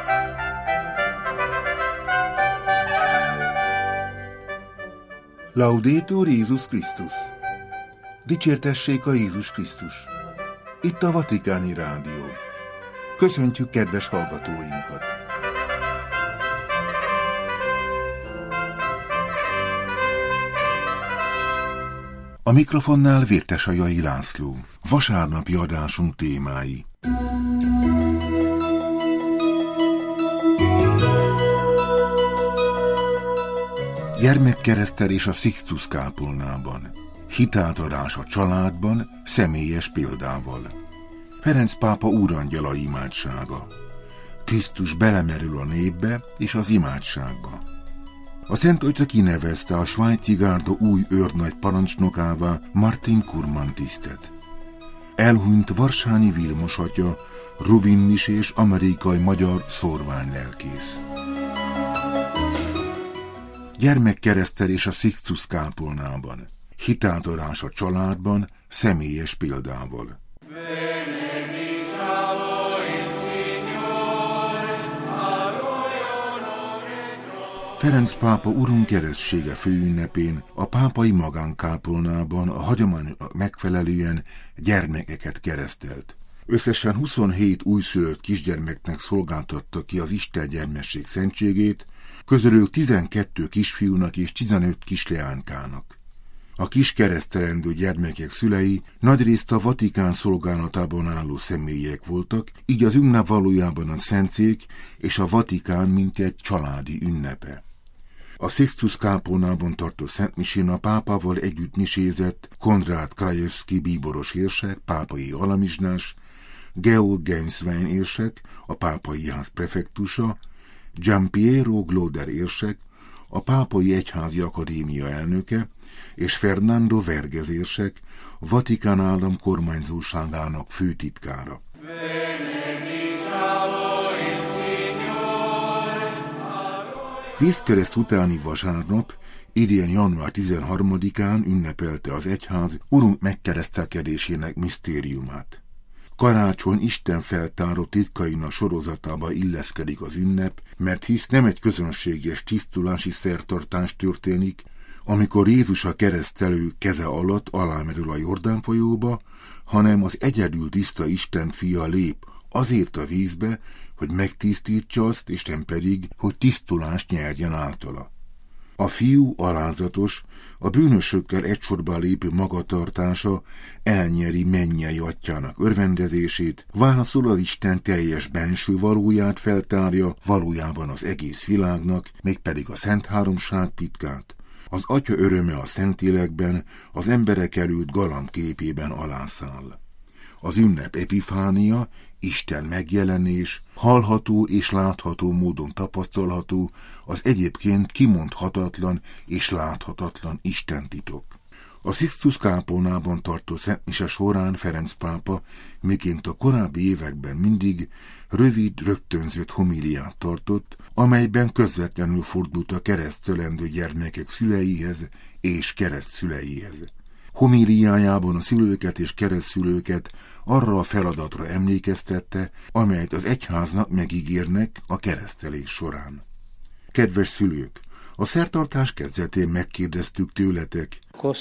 Laudetur Jézus Krisztus! Dicsértessék a Jézus Krisztus! Itt a Vatikáni Rádió. Köszöntjük kedves hallgatóinkat! A mikrofonnál Vértesajai László. Vasárnapi adásunk témái. Gyermekkeresztelés a Sixtus kápolnában. Hitátadás a családban, személyes példával. Ferenc pápa úrangyala imádsága. Krisztus belemerül a népbe és az imádságba. A Szent Atya kinevezte a svájci gárda új őrnagy parancsnokává Martin Kurman tisztet. Elhunyt Varsányi Vilmos atya, Rubin misés amerikai-magyar szórványlelkész. Gyermekkeresztelés a Sixtus kápolnában. Hitátadás a családban, személyes példával. Ferenc pápa urunk keresztsége főünnepén a pápai magánkápolnában a hagyományoknak megfelelően gyermekeket keresztelt. Összesen 27 újszülött kisgyermeknek szolgáltatta ki az Isten gyermesség szentségét, közülük 12 kisfiúnak és 15 kisleánykának. A kis keresztelendő gyermekek szülei nagyrészt a Vatikán szolgálatában álló személyek voltak, így az ünnep valójában a szentszék és a Vatikán mintegy családi ünnepe. A Sixtus kápolnában tartó szentmisén a pápával együtt misézett Konrád Krajewski bíboros érsek, pápai alamizsnás, Georg Genswein érsek, a pápai ház prefektusa, Giampiero Gloder érsek, a pápai egyházi akadémia elnöke, és Fernando Vergez érsek, Vatikán állam kormányzóságának főtitkára. Vízkereszt utáni vasárnap, idén január 13-án ünnepelte az egyház urunk megkeresztelkedésének misztériumát. Karácsony Isten feltáró titkainak sorozatába illeszkedik az ünnep, mert hisz nem egy közönséges tisztulási szertartás történik, amikor Jézus a keresztelő keze alatt alámerül a Jordán folyóba, hanem az egyedül tiszta Isten fia lép azért a vízbe, hogy megtisztítsa azt, Isten pedig, hogy tisztulást nyerjen általa. A fiú alázatos, a bűnösökkel egysorba lépő magatartása elnyeri mennyei atyának örvendezését, válaszol az Isten teljes benső valóját feltárja, valójában az egész világnak, mégpedig a Szent Háromság titkát. Az Atya öröme a Szentlélekben, az emberek előtt galamb képében alászáll. Az ünnep epifánia, Isten megjelenés, hallható és látható módon tapasztalható az egyébként kimondhatatlan és láthatatlan istentitok. A Sixtus kápolnában tartó szentmise során Ferenc pápa, miként a korábbi években mindig, rövid, rögtönzött homíliát tartott, amelyben közvetlenül fordult a keresztelendő gyermekek szüleihez és keresztszüleihez. Homíliájában a szülőket és keresztszülőket arra a feladatra emlékeztette, amelyet az egyháznak megígérnek a keresztelés során. Kedves szülők, a szertartás kezdetén megkérdeztük tőletek,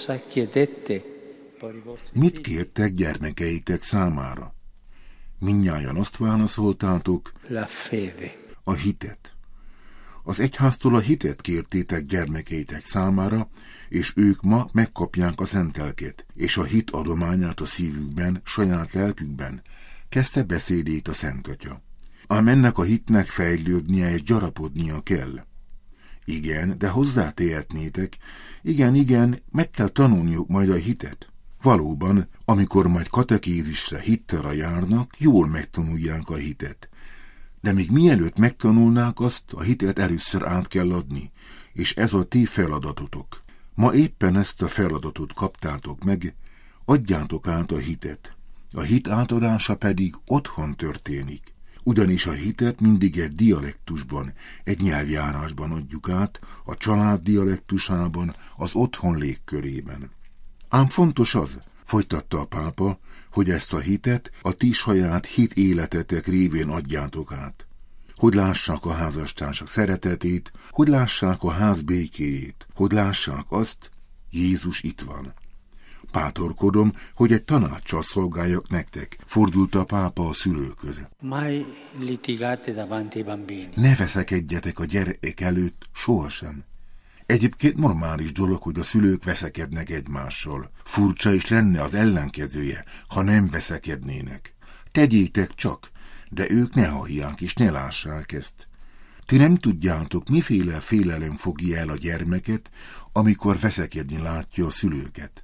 mit kértek gyermekeitek számára? Mindnyájan azt válaszoltátok, a hitet. Az egyháztól a hitet kértétek gyermekeitek számára, és ők ma megkapják a szentelket, és a hit adományát a szívükben, saját lelkükben, kezdte beszédét a Szent Atya. Ám ennek a hitnek fejlődnie és gyarapodnia kell. Igen, de hozzátehetnétek, igen, meg kell tanulniuk majd a hitet. Valóban, amikor majd katekézisre hittelre járnak, jól megtanulják a hitet. De még mielőtt megtanulnák azt, a hitet először át kell adni, és ez a ti feladatotok. Ma éppen ezt a feladatot kaptátok meg, adjátok át a hitet. A hit átadása pedig otthon történik. Ugyanis a hitet mindig egy dialektusban, egy nyelvjárásban adjuk át, a család dialektusában, az otthon légkörében. Ám fontos az, folytatta a pápa, hogy ezt a hitet a ti saját hit életetek révén adjátok át. hogy lássák a házastársak szeretetét, hogy lássák a ház békéjét, hogy lássák azt, Jézus itt van. Bátorkodom, hogy egy tanáccsal szolgáljak nektek, fordult a pápa a szülőkhöz. Ne veszekedjetek a gyerekek előtt sohasem. Egyébként normális dolog, hogy a szülők veszekednek egymással. Furcsa is lenne az ellenkezője, ha nem veszekednének. Tegyétek csak, de ők ne hallják és ne lássák ezt. Ti nem tudjátok, miféle félelem fogja el a gyermeket, amikor veszekedni látja a szülőket.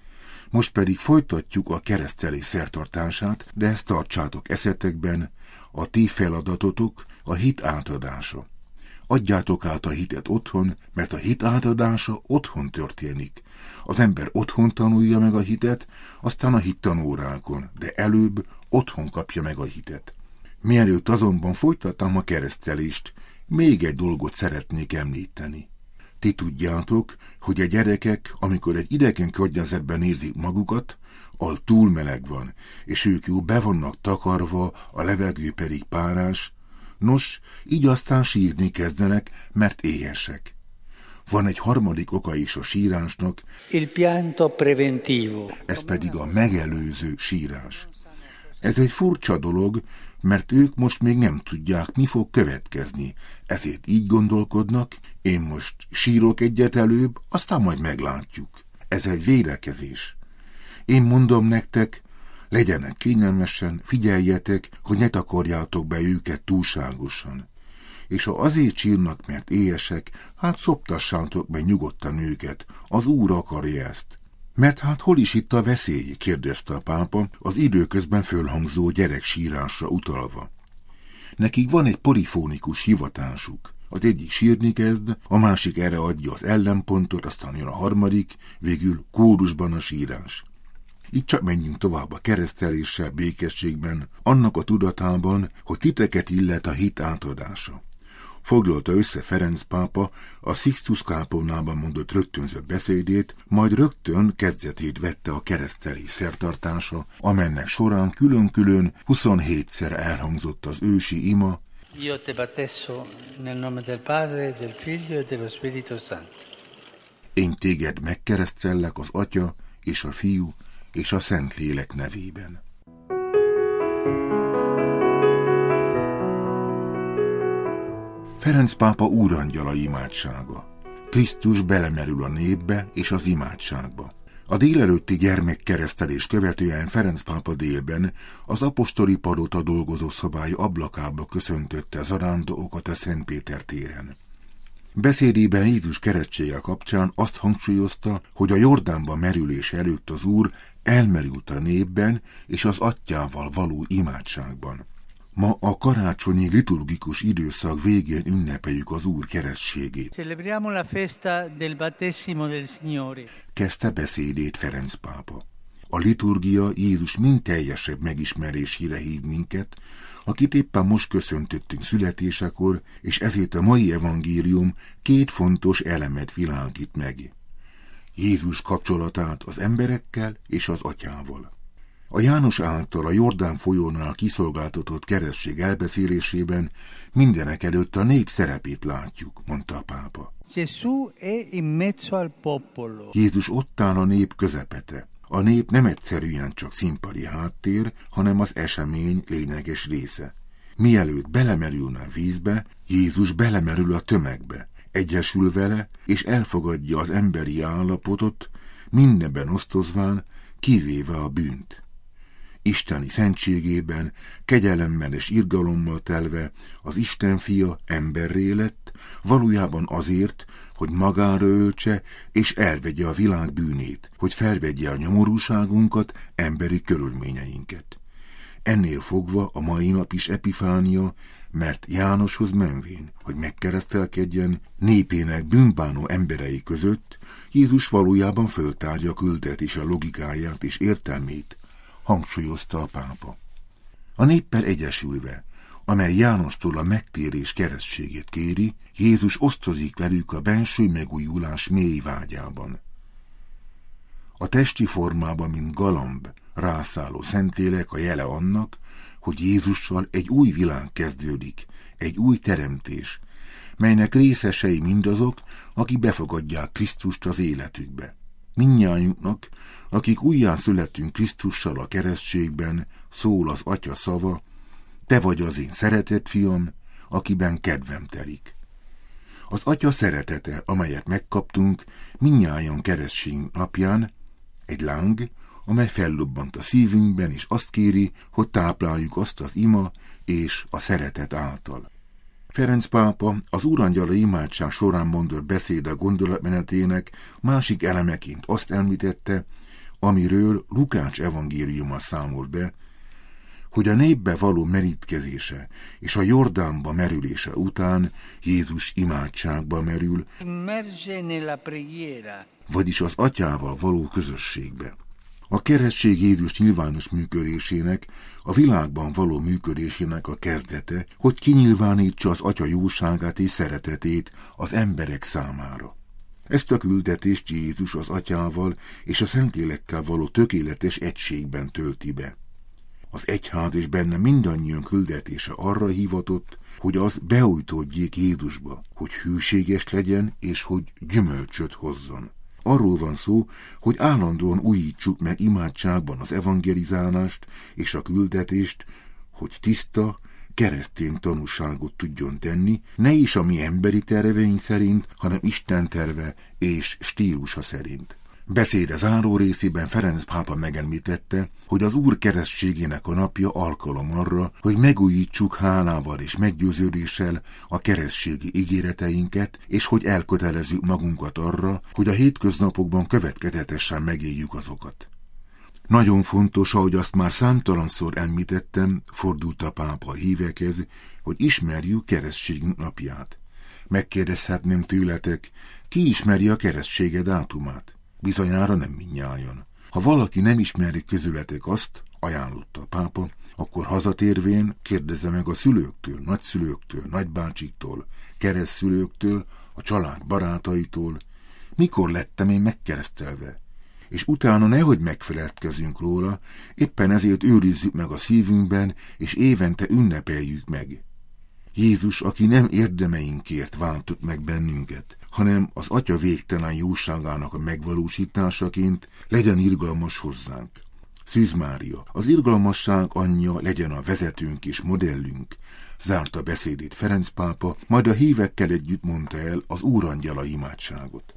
Most pedig folytatjuk a keresztelés szertartását, de ezt tartsátok eszetekben, a ti feladatotok a hit átadása. Adjátok át a hitet otthon, mert a hit átadása otthon történik. Az ember otthon tanulja meg a hitet, aztán a hittanórákon, de előbb otthon kapja meg a hitet. Mielőtt azonban folytattam a keresztelést, még egy dolgot szeretnék említeni. Ti tudjátok, hogy a gyerekek, amikor egy idegen környezetben érzik magukat, ahol túl meleg van, és ők jó be vannak takarva, a levegő pedig párás, nos, így aztán sírni kezdenek, mert éhesek. Van egy harmadik oka is a sírásnak, il pianto preventivo. Ez pedig a megelőző sírás. Ez egy furcsa dolog, mert ők most még nem tudják, mi fog következni, ezért így gondolkodnak, én most sírok egyet előbb, aztán majd meglátjuk. Ez egy védekezés. Én mondom nektek, legyenek kényelmesen, figyeljetek, hogy ne takarjátok be őket túlságosan. És ha azért sírnak, mert éhesek, hát szoptassátok meg nyugodtan őket, az Úr akarja ezt. Mert hát hol is itt a veszély? Kérdezte a pápa, az időközben fölhangzó gyerek sírásra utalva. Nekik van egy polifónikus hivatásuk. Az egyik sírni kezd, a másik erre adja az ellenpontot, aztán jön a harmadik, végül kórusban a sírás. Így csak menjünk tovább a kereszteléssel, békességben, annak a tudatában, hogy titeket illet a hit átadása. Foglalta össze Ferenc pápa a Sixtus kápolnában mondott rögtönzött beszédét, majd rögtön kezdetét vette a keresztelés szertartása, amennek során külön-külön 27-szer elhangzott az ősi ima: Io te battezzo nel nome del Padre, del Figlio e dello Spirito Santo. Én téged megkeresztellek az Atya és a Fiú és a Szentlélek nevében. Ferenc pápa úrangyala imádsága. Krisztus belemerül a népbe és az imádságba. A délelőtti gyermekkeresztelés követően Ferenc pápa délben az apostoli palota dolgozó szobája ablakába köszöntötte zarándokokat a Szent Péter téren. Beszédében Jézus keresztsége kapcsán azt hangsúlyozta, hogy a Jordánba merülés előtt az Úr elmerült a népben és az Atyával való imádságban. Ma a karácsonyi liturgikus időszak végén ünnepeljük az Úr keresztségét. Celebriamo la festa del battesimo del Signore. Kezdte beszédét Ferenc pápa. A liturgia Jézus mind teljesebb megismerésére hív minket, akit éppen most köszöntöttünk születésekor, és ezért a mai evangélium két fontos elemet világít meg. Jézus kapcsolatát az emberekkel és az Atyával. A János által a Jordán folyónál kiszolgáltatott keresztség elbeszélésében mindenek előtt a nép szerepét látjuk, mondta a pápa. Jézus ott áll a nép közepete. A nép nem egyszerűen csak színpadi háttér, hanem az esemény lényeges része. Mielőtt belemerülne a vízbe, Jézus belemerül a tömegbe, egyesül vele, és elfogadja az emberi állapotot, mindenben osztozván, kivéve a bűnt. Isteni szentségében, kegyelemmel és irgalommal telve az Isten fia emberré lett, valójában azért, hogy magára öltse és elvegye a világ bűnét, hogy felvegye a nyomorúságunkat, emberi körülményeinket. Ennél fogva a mai nap is epifánia, mert Jánoshoz menvén, hogy megkeresztelkedjen, népének bűnbánó emberei között, Jézus valójában föltárja küldetése logikáját és értelmét, hangsúlyozta a pápa. A néppel egyesülve, amely Jánostól a megtérés keresztségét kéri, Jézus osztozik velük a benső megújulás mély vágyában. A testi formában, mint galamb, rászálló Szentlélek a jele annak, hogy Jézussal egy új világ kezdődik, egy új teremtés, melynek részesei mindazok, akik befogadják Krisztust az életükbe. Mindnyájunknak, akik újjászületünk Krisztussal a keresztségben, szól az Atya szava: te vagy az én szeretett fiam, akiben kedvem telik. Az Atya szeretete, amelyet megkaptunk mindnyájan keresztségünk napján, egy láng, amely fellobbant a szívünkben, és azt kéri, hogy tápláljuk azt az ima és a szeretet által. Ferenc pápa az Úrangyala imádság során mondott beszéde gondolatmenetének másik elemeként azt említette, amiről Lukács evangéliuma számolt be, hogy a népbe való merítkezése és a Jordánba merülése után Jézus imádságba merül, vagyis az Atyával való közösségbe. A keresztség Jézus nyilvános működésének, a világban való működésének a kezdete, hogy kinyilvánítsa az Atya jóságát és szeretetét az emberek számára. Ezt a küldetést Jézus az Atyával és a Szentlélekkel való tökéletes egységben tölti be. Az egyház és benne mindannyian küldetése arra hivatott, hogy az beújtódjék Jézusba, hogy hűséges legyen és hogy gyümölcsöt hozzon. Arról van szó, hogy állandóan újítsuk meg imádságban az evangelizálást és a küldetést, hogy tiszta, keresztény tanúságot tudjon tenni, ne is a mi emberi terveink szerint, hanem Isten terve és stílusa szerint. Beszéde záró részében Ferenc pápa megemlítette, hogy az Úr keresztségének a napja alkalom arra, hogy megújítsuk hálával és meggyőződéssel a keresztségi ígéreteinket, és hogy elkötelezzük magunkat arra, hogy a hétköznapokban következetesen megéljük azokat. Nagyon fontos, ahogy azt már számtalanszor említettem, fordult a pápa a hívekhez, hogy ismerjük keresztségünk napját. Megkérdezhetném tőletek, ki ismeri a keresztsége dátumát? Bizonyára nem mindnyájan. Ha valaki nem ismeri közületek azt, ajánlotta a pápa, akkor hazatérvén kérdezze meg a szülőktől, nagyszülőktől, nagybácsiktól, keresztszülőktől, a család barátaitól, mikor lettem én megkeresztelve. És utána nehogy megfeledkezzünk róla, éppen ezért őrizzük meg a szívünkben, és évente ünnepeljük meg. Jézus, aki nem érdemeinkért váltott meg bennünket, hanem az Atya végtelen jóságának a megvalósításaként legyen irgalmas hozzánk. Szűz Mária, az irgalmasság anyja legyen a vezetőnk és modellünk, zárta beszédét Ferenc pápa, majd a hívekkel együtt mondta el az Úrangyala imádságot.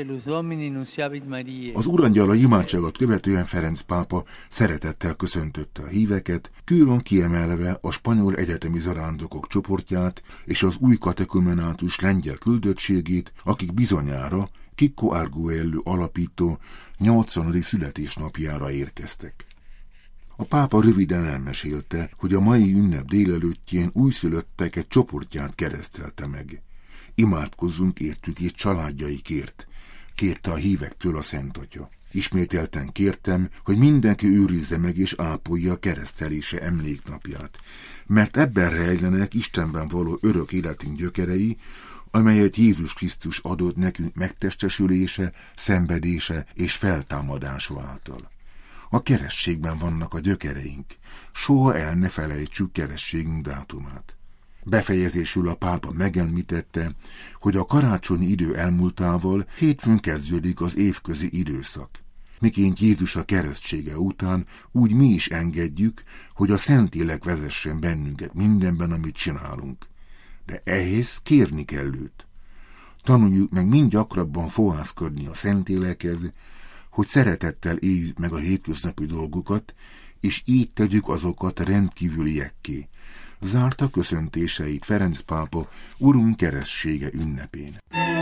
Az Úrangyala imádságot követően Ferenc pápa szeretettel köszöntötte a híveket, külön kiemelve a spanyol egyetemi zarándokok csoportját és az új katekumenátus lengyel küldöttségét, akik bizonyára Kiko Arguello alapító 80. születésnapjára érkeztek. A pápa röviden elmesélte, hogy a mai ünnep délelőttjén újszülöttek egy csoportját keresztelte meg. Imádkozzunk értük és családjaikért, kérte a hívektől a Szent Atya. Ismételten kértem, hogy mindenki őrizze meg és ápolja a keresztelése emléknapját, mert ebben rejlenek Istenben való örök életünk gyökerei, amelyet Jézus Krisztus adott nekünk megtestesülése, szenvedése és feltámadása által. A keresztségben vannak a gyökereink, soha el ne felejtsük keresztségünk dátumát. Befejezésül a pápa megemlítette, hogy a karácsonyi idő elmúltával hétfőn kezdődik az évközi időszak. Miként Jézus a keresztsége után, úgy mi is engedjük, hogy a Szentlélek vezessen bennünket mindenben, amit csinálunk. De ehhez kérni kell őt. Tanuljuk meg mind gyakrabban fohászkodni a Szentlélekhez, hogy szeretettel éljük meg a hétköznapi dolgokat, és így tegyük azokat rendkívüliekké. Zárta köszöntéseit Ferenc pápa Urunk keresztsége ünnepén.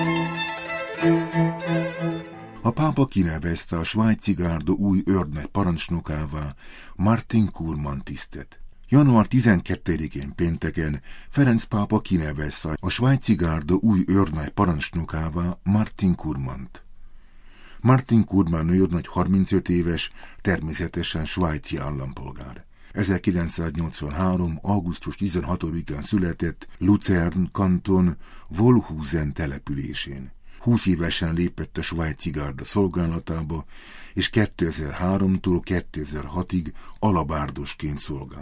A pápa kinevezte a svájci gárda új őrnagy parancsnokává Martin Kurman tisztet. Január 12-én pénteken Ferenc pápa kinevezte a svájci gárda új őrnagy parancsnokává Martin Kurmant. Martin Kurman őrnagy 35 éves, természetesen svájci állampolgár. 1983. augusztus 16-án született Luzern kanton Wolhusen településén. 20 évesen lépett a svájci gárda szolgálatába, és 2003-tól 2006-ig alabárdosként szolgált.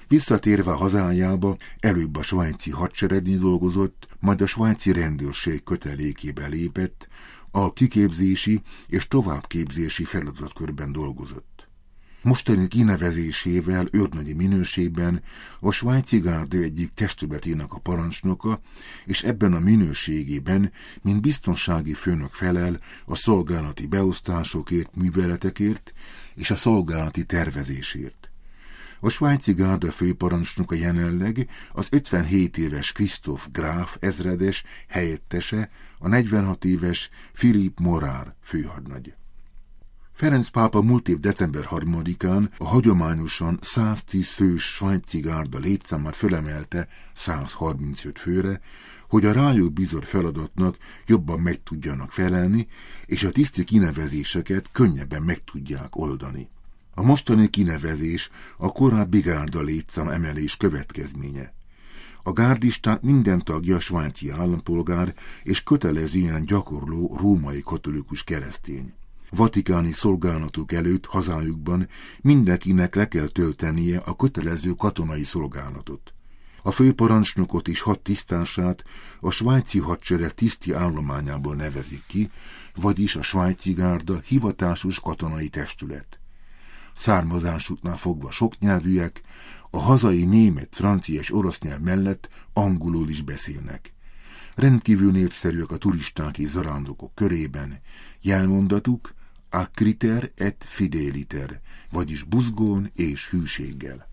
Visszatérve hazájába, előbb a svájci hadseregnél dolgozott, majd a svájci rendőrség kötelékébe lépett, a kiképzési és továbbképzési feladatkörben dolgozott. Mostani kinevezésével őrnagyi minőségben a svájci gárda egyik testületének a parancsnoka, és ebben a minőségében, mint biztonsági főnök felel a szolgálati beosztásokért, műveletekért és a szolgálati tervezésért. A svájci gárda főparancsnoka jelenleg az 57 éves Christoph Graf ezredes helyettese, a 46 éves Philipp Morár főhadnagy. Ferenc pápa múlt év december 3-án a hagyományosan 110 fős svájci gárda létszámát fölemelte 135 főre, hogy a rájuk bízott feladatnak jobban meg tudjanak felelni, és a tiszti kinevezéseket könnyebben meg tudják oldani. A mostani kinevezés a korábbi gárda létszám emelés következménye. A gárdisták minden tagja svájci állampolgár és kötelezően gyakorló római katolikus keresztény. Vatikáni szolgálatuk előtt hazájukban mindenkinek le kell töltenie a kötelező katonai szolgálatot. A főparancsnokot és hadtisztását a svájci hadsereg tiszti állományából nevezik ki, vagyis a svájci gárda hivatásos katonai testület. Származásuknál fogva soknyelvűek, a hazai német, francia és orosz nyelv mellett angolul is beszélnek. Rendkívül népszerűek a turisták és zarándokok körében, jelmondatuk acriter et fideliter, vagyis buzgón és hűséggel.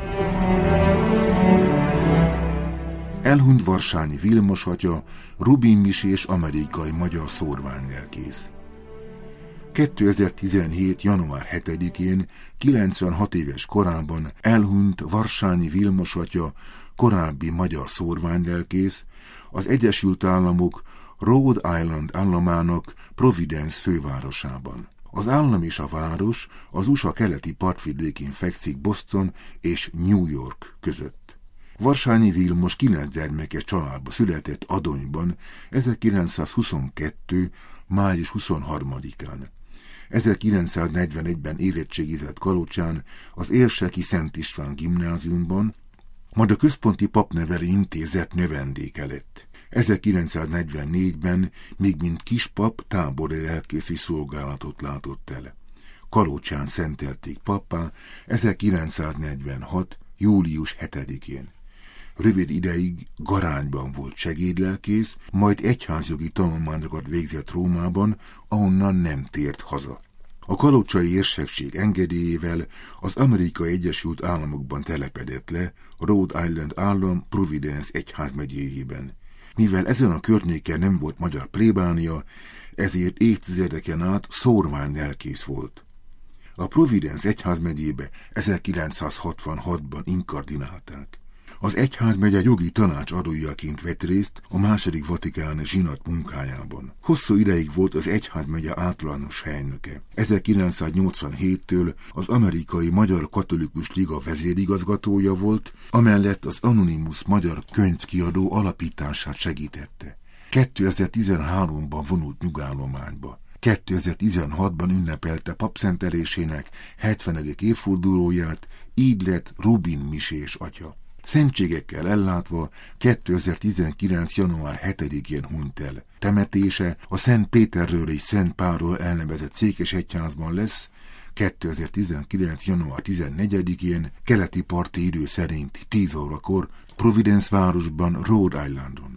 Elhunyt Varsányi Vilmos atya, Rubin misés amerikai magyar szórványlelkész. 2017. január 7-én, 96 éves korában elhunyt Varsányi Vilmos atya, korábbi magyar szórványlelkész, az Egyesült Államok Rhode Island államának Providence fővárosában. Az állam és a város az USA keleti partvidékén fekszik Boston és New York között. Varsányi Vilmos 9 gyermekes családba született Adonyban 1922. május 23-án. 1941-ben érettségizett Kalocsán az Érseki Szent István gimnáziumban, majd a Központi Papnevelő Intézet növendéke lett. 1944-ben még mint kispap tábori lelkészi szolgálatot látott el. Kalocsán szentelték pappá 1946. július 7-én. Rövid ideig Garányban volt segédlelkész, majd egyházjogi tanulmányokat végzett Rómában, ahonnan nem tért haza. A kalocsai érsekség engedélyével az Amerikai Egyesült Államokban telepedett le, Rhode Island állam Providence egyházmegyéjében. Mivel ezen a környéken nem volt magyar plébánia, ezért évtizedeken át szórványlelkész volt. A Providence egyházmegyébe 1966-ban inkardinálták. Az egyházmegye jogi tanácsadójaként vett részt a második vatikáni zsinat munkájában. Hosszú ideig volt az egyházmegye általános helynöke. 1987-től az Amerikai Magyar Katolikus Liga vezérigazgatója volt, amellett az Anonymous Magyar Könyvkiadó alapítását segítette. 2013-ban vonult nyugállományba. 2016-ban ünnepelte papszentelésének 70. évfordulóját, így lett Rubin misés atya. Szentségekkel ellátva 2019. január 7-én hunyt el. Temetése a Szent Péterről és Szent Pálról elnevezett székesegyházban lesz, 2019. január 14-én keleti parti idő szerint 10 órakor Providence városban, Rhode Islandon.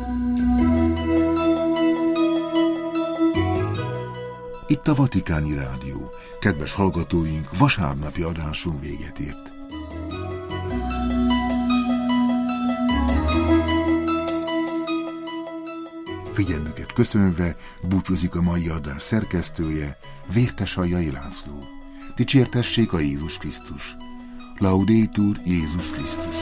Itt a Vatikáni Rádió. Kedves hallgatóink, vasárnapi adásunk véget ért. Figyelmüket köszönve búcsúzik a mai adás szerkesztője, Vértesajjai László. Dicsértessék a Jézus Krisztus. Laudetur Jézus Krisztus.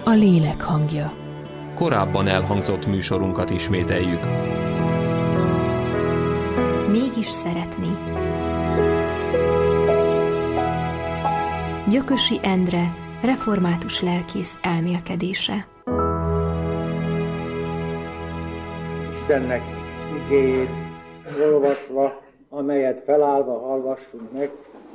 a lélek hangja. Korábban elhangzott műsorunkat ismételjük. Mégis szeretni. Gyökösi Endre, református lelkész elmélkedése. Istennek igéjét olvasva, amelyet felállva hallgassunk meg,